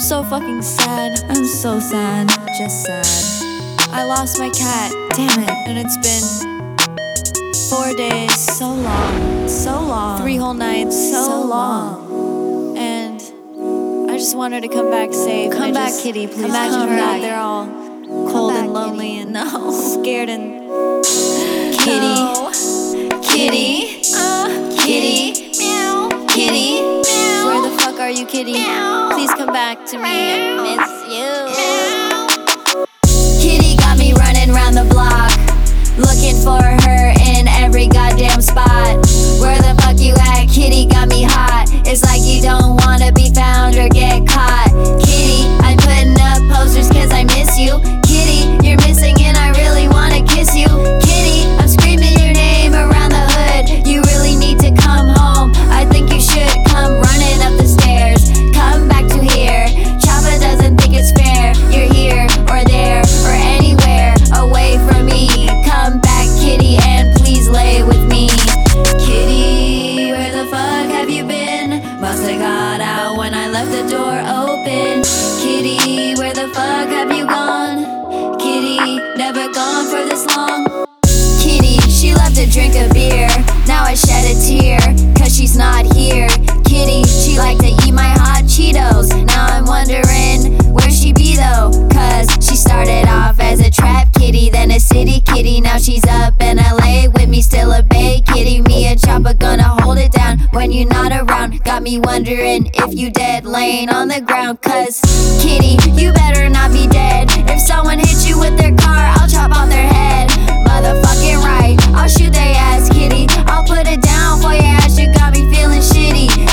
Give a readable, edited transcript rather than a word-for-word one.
so fucking sad. I'm so sad, just sad. I lost my cat, Damn it. and it's been 4 days, So long, so long. 3 whole nights, so long. And I just want her to come back safe. Come I back, just kitty, please imagine come her back. out there all cold back, and lonely kitty. and No. scared and Kitty, kitty, kitty, meow, kitty. meow. Where the fuck are you, kitty? Meow. Please come back to me. I miss you. Meow. Kitty got me running round the block, looking for her in every goddamn spot. Where the fuck you at? Kitty got me hot. It's like you don't wanna be found or get caught. Kitty, I'm putting up posters cause I miss you. Kitty, you're missing and I really wanna kiss you. Kitty, I'm screaming your name around the hood. You really need to come home. I think you should come running up the stairs. Come back to here. Choppa doesn't think it's fair. You're here or there or anywhere away from me. Come back, kitty, and please lay with me. Kitty, where the fuck have you been? Musta got out when I left the door open. Kitty, where the fuck have you gone? Kitty, never gone for this long. Kitty, she left to drink a beer. Now I shed a tear, cause she's not here. Kitty, she liked to eat my hot Cheetos. Now I'm wondering where she be though. Cause she started off as a trap kitty, then a city kitty. Now she's up in LA with me, still a bay kitty. Me and Choppa gonna hold it down when you're not around. Got me wondering if you dead laying on the ground. Cause kitty, you better not be dead. If someone hits you with their car, I'll chop off their head. Motherfucking right, I'll shoot their ass, kitty. I'll put it down for your ass, you got me feeling shitty.